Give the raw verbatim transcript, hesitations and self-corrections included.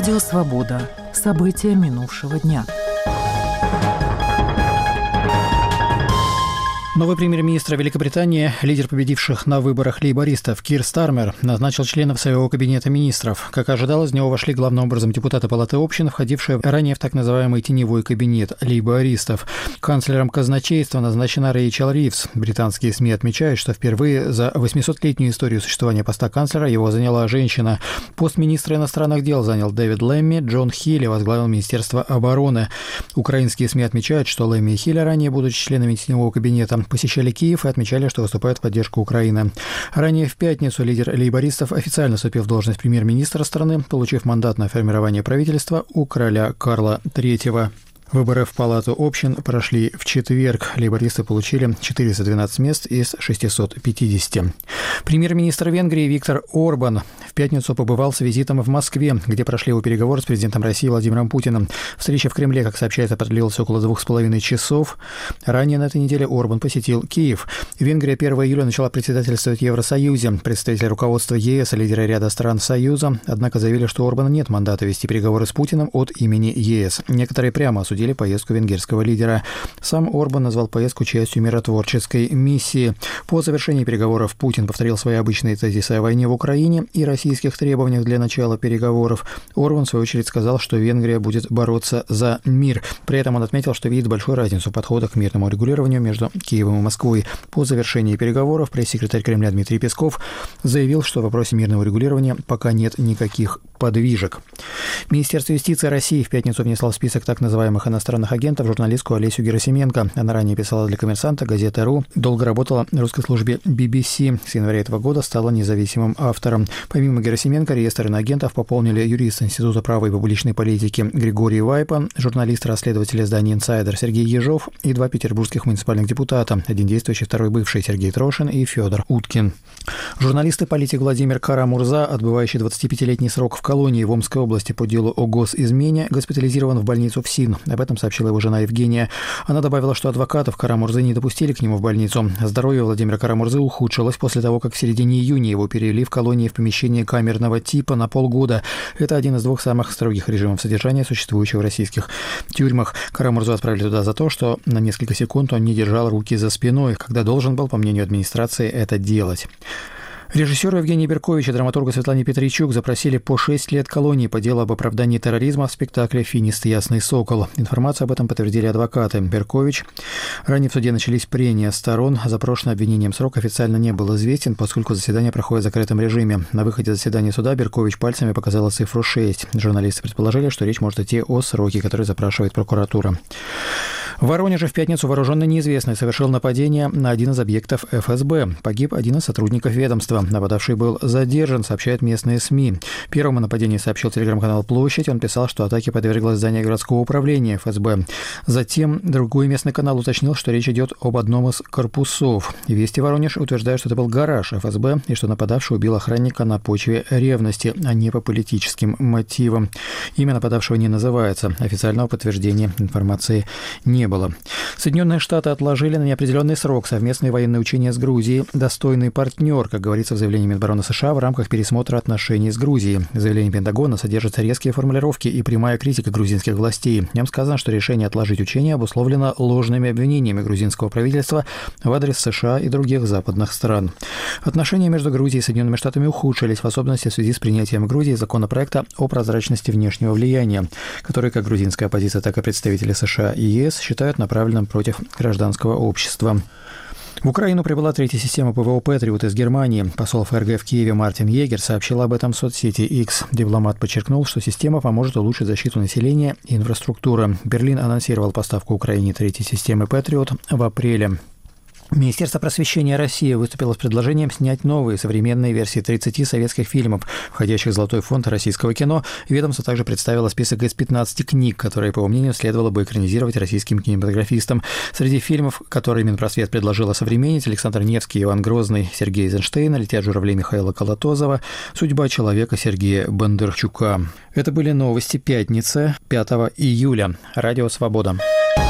Радио «Свобода». События минувшего дня. Новый премьер-министр Великобритании, лидер победивших на выборах лейбористов Кир Стармер, назначил членов своего кабинета министров. Как ожидалось, в него вошли главным образом депутаты Палаты общин, входившие ранее в так называемый теневой кабинет лейбористов. Канцлером казначейства назначена Рэйчел Ривз. Британские СМИ отмечают, что впервые за восьмисотлетнюю историю существования поста канцлера его заняла женщина. Пост министра иностранных дел занял Дэвид Лэмми, Джон Хилли возглавил Министерство обороны. Украинские СМИ отмечают, что Лэмми и Хилли, ранее будучи членами теневого кабинета, посещали Киев и отмечали, что выступают в поддержку Украины. Ранее в пятницу лидер лейбористов официально вступил в должность премьер-министра страны, получив мандат на формирование правительства у короля Карла третьего. Выборы в Палату общин прошли в четверг. Лейбористы получили четыреста двенадцать мест из шестисот пятидесяти. Премьер-министр Венгрии Виктор Орбан в пятницу побывал с визитом в Москве, где прошли его переговоры с президентом России Владимиром Путиным. Встреча в Кремле, как сообщается, продлилась около двух с половиной часов. Ранее на этой неделе Орбан посетил Киев. Венгрия первого июля начала председательствовать в Евросоюзе. Представители руководства ЕС и лидеры ряда стран Союза, однако, заявили, что у Орбана нет мандата вести переговоры с Путиным от имени ЕС. Некоторые прямо осудили поездку венгерского лидера. Сам Орбан назвал поездку частью миротворческой миссии. По завершении переговоров Путин повторил свои обычные тезисы о войне в Украине и российских требованиях для начала переговоров. Орбан, в свою очередь, сказал, что Венгрия будет бороться за мир. При этом он отметил, что видит большую разницу в подходах к мирному регулированию между Киевом и Москвой. По завершении переговоров пресс-секретарь Кремля Дмитрий Песков заявил, что в вопросе мирного регулирования пока нет никаких подвижек. Министерство юстиции России в пятницу внесло в список так называемых иностранных агентов журналистку Олесю Герасименко. Она ранее писала для «Коммерсанта», газеты «Ру», долго работала в русской службе би би си. С января этого года стала независимым автором. Помимо Герасименко, реестр иноагентов пополнили юрист Института права и публичной политики Григорий Вайпа, журналист-расследователь издания «Инсайдер» Сергей Ежов и два петербургских муниципальных депутата, один действующий, второй бывший, Сергей Трошин и Федор Уткин. Журналист и политик Владимир Кара-Мурза, отбывающий двадцатипятилетний срок в колонии в Омской области по делу о госизмене, госпитализирован в больницу ФСИН. Об этом сообщила его жена Евгения. Она добавила, что адвокатов Кара-Мурзы не допустили к нему в больницу. Здоровье Владимира Кара-Мурзы ухудшилось после того, как в середине июня его перевели в колонии в помещение камерного типа на полгода. Это один из двух самых строгих режимов содержания, существующих в российских тюрьмах. Кара-Мурзу отправили туда за то, что на несколько секунд он не держал руки за спиной, когда должен был, по мнению администрации, это делать. Режиссера Евгения Берковича и драматурга Светлане Петричук запросили по шесть лет колонии по делу об оправдании терроризма в спектакле «Финист. Ясный сокол». Информацию об этом подтвердили адвокаты. Беркович. Ранее в суде начались прения сторон. Запрошенный обвинением срок официально не был известен, поскольку заседание проходит в закрытом режиме. На выходе заседания суда Беркович пальцами показала цифру шесть. Журналисты предположили, что речь может идти о сроке, который запрашивает прокуратура. В Воронеже в пятницу вооруженный неизвестный совершил нападение на один из объектов эф эс бэ. Погиб один из сотрудников ведомства. Нападавший был задержан, сообщают местные СМИ. Первому нападении сообщил телеграм-канал «Площадь». Он писал, что атаке подверглось здание городского управления эф эс бэ. Затем другой местный канал уточнил, что речь идет об одном из корпусов. Вести Воронеж утверждают, что это был гараж эф эс бэ и что нападавший убил охранника на почве ревности, а не по политическим мотивам. Имя нападавшего не называется. Официального подтверждения информации не было. Соединенные Штаты отложили на неопределенный срок совместные военные учения с Грузией. Достойный партнер, как говорится в заявлении Минобороны США, в рамках пересмотра отношений с Грузией. В заявлении Пентагона содержатся резкие формулировки и прямая критика грузинских властей. В нем сказано, что решение отложить учения обусловлено ложными обвинениями грузинского правительства в адрес США и других западных стран. Отношения между Грузией и Соединенными Штатами ухудшились, в особенности в связи с принятием Грузии законопроекта о прозрачности внешнего влияния, который как грузинская оппозиция, так и представители США и ЕС считают направленным против гражданского общества. В Украину прибыла третья система ПВО «Патриот» из Германии. Посол ФРГ в Киеве Мартин Егер сообщил об этом в соцсети X. Дипломат подчеркнул, что система поможет улучшить защиту населения и инфраструктуры. Берлин анонсировал поставку Украине третьей системы «Патриот» в апреле. Министерство просвещения России выступило с предложением снять новые современные версии тридцати советских фильмов, входящих в Золотой фонд российского кино. Ведомство также представило список из пятнадцати книг, которые, по его мнению, следовало бы экранизировать российским кинематографистам. Среди фильмов, которые Минпросвет предложил осовременить: Александр Невский, Иван Грозный, Сергей Эйзенштейн, «Летят журавли» Михаила Колотозова, «Судьба человека» Сергея Бондарчука. Это были новости пятницы, пятого июля. Радио «Свобода».